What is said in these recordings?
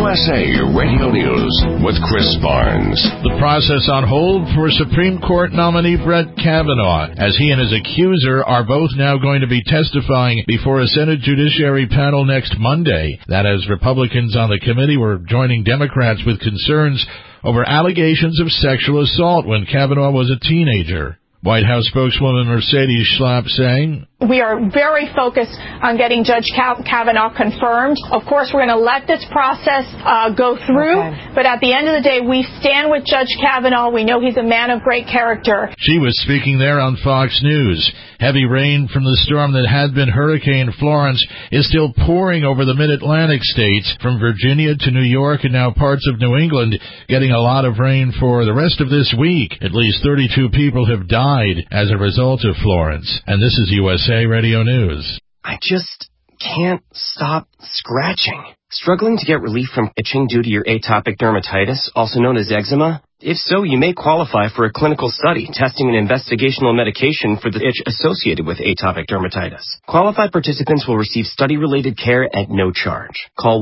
USA Radio News with Chris Barnes. The process on hold for Supreme Court nominee Brett Kavanaugh, as he and his accuser are both now going to be testifying before a Senate Judiciary panel next Monday. That as Republicans on the committee were joining Democrats with concerns over allegations of sexual assault when Kavanaugh was a teenager. White House spokeswoman Mercedes Schlapp saying, "We are very focused on getting Judge Kavanaugh confirmed. Of course, we're going to let this process go through, but at the end of the day, we stand with Judge Kavanaugh. We know he's a man of great character." She was speaking there on Fox News. Heavy rain from the storm that had been Hurricane Florence is still pouring over the mid-Atlantic states, from Virginia to New York and now parts of New England, getting a lot of rain for the rest of this week. At least 32 people have died as a result of Florence. And this is USA Radio News. I just can't stop scratching. Struggling to get relief from itching due to your atopic dermatitis, also known as eczema? If so, you may qualify for a clinical study testing an investigational medication for the itch associated with atopic dermatitis. Qualified participants will receive study-related care at no charge. Call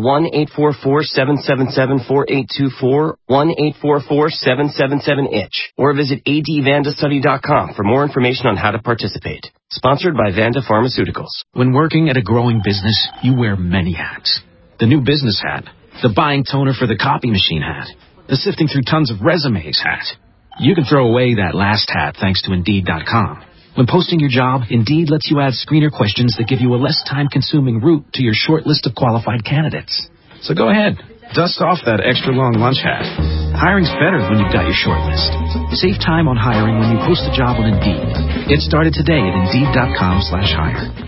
1-844-777-4824, 1-844-777-ITCH, or visit advandastudy.com for more information on how to participate. Sponsored by Vanda Pharmaceuticals. When working at a growing business, you wear many hats. The new business hat, the buying toner for the copy machine hat, the sifting through tons of resumes hat. You can throw away that last hat thanks to Indeed.com. When posting your job, Indeed lets you add screener questions that give you a less time-consuming route to your short list of qualified candidates. So go ahead, dust off that extra long lunch hat. Hiring's better when you've got your short list. Save time on hiring when you post a job on Indeed. Get started today at Indeed.com/hire.